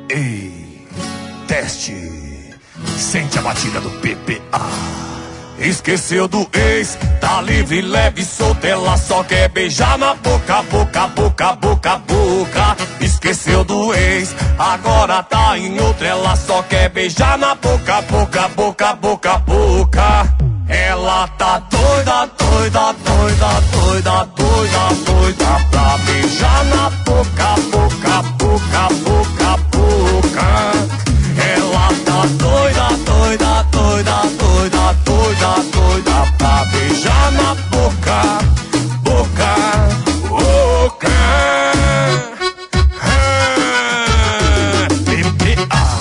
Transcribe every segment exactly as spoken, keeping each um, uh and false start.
Ei, teste. Sente a batida do P P A. Esqueceu do ex, tá livre, leve, solta. Ela só quer beijar na boca, boca, boca, boca, boca. Esqueceu do ex, agora tá em outra. Ela só quer beijar na boca, boca, boca, boca, boca. Ela tá doida, doida, doida, doida, doida, doida pra beijar na boca, boca, boca, boca, boca. Ela tá doida, doida, doida, doida, doida, doida pra beijar na boca, boca, boca. P P A.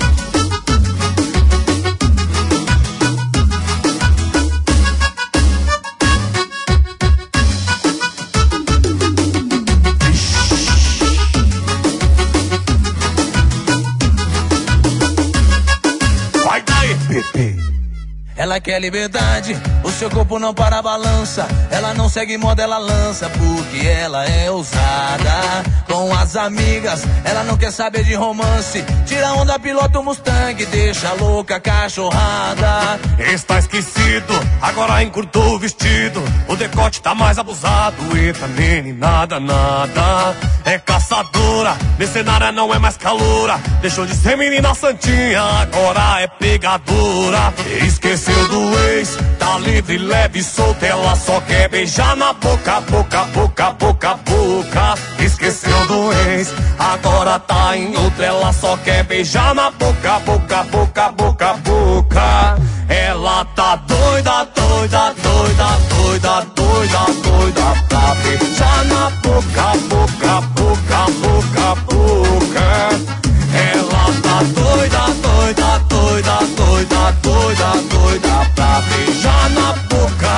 Vai daí, P P. Ela quer liberdade, o seu corpo não para a balança. Ela não segue moda, ela lança, porque ela é ousada. Com as amigas, ela não quer saber de romance. Tira onda, pilota o Mustang, deixa louca a cachorrada. Está esquecido, agora encurtou o vestido. O decote tá mais abusado. Eita, nene, nada, nada. É caçadora, mercenária não é mais caloura. Deixou de ser menina santinha, agora é pegadora. Esqueceu do ex, tá livre, leve, solta. Ela só quer beijar na boca, boca, boca, boca, boca. Esqueceu do ex, agora tá em outra. Ela só quer beijar na boca, boca, boca, boca, boca. Ela tá doida, doida, doida, doida, doida, doida pra beijar na boca, boca, boca, boca, boca. Ela tá doida, doida, doida, doida, doida, doida pra beijar na boca,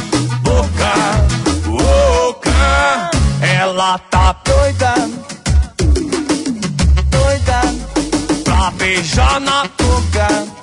boca, boca. Ela tá doida, doida pra beijar na boca.